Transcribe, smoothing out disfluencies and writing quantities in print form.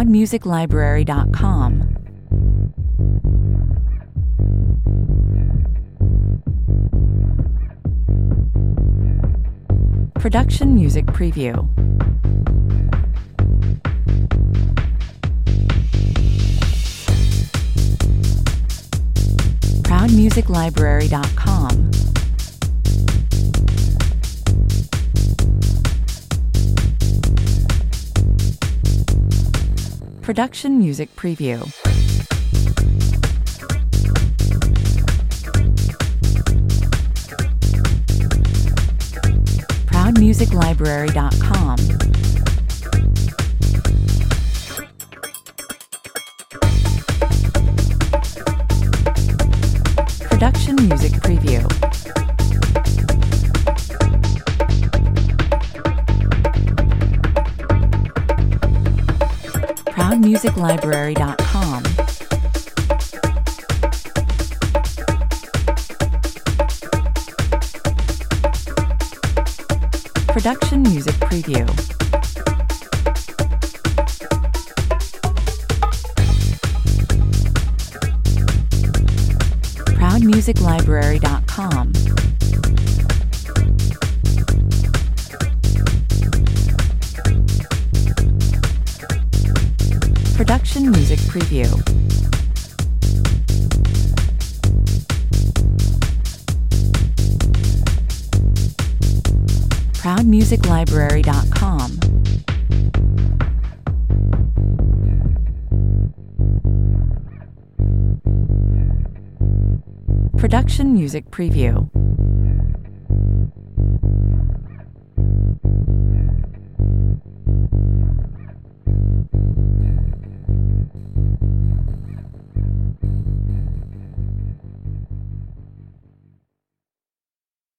ProudMusicLibrary.com. Production Music Preview. ProudMusicLibrary.com. Production Music Preview. ProudMusicLibrary.com. Production Music Preview. ProudMusicLibrary.com. Production Music Preview. ProudMusicLibrary.com. Production Music Preview. ProudMusicLibrary.com. Production Music Preview.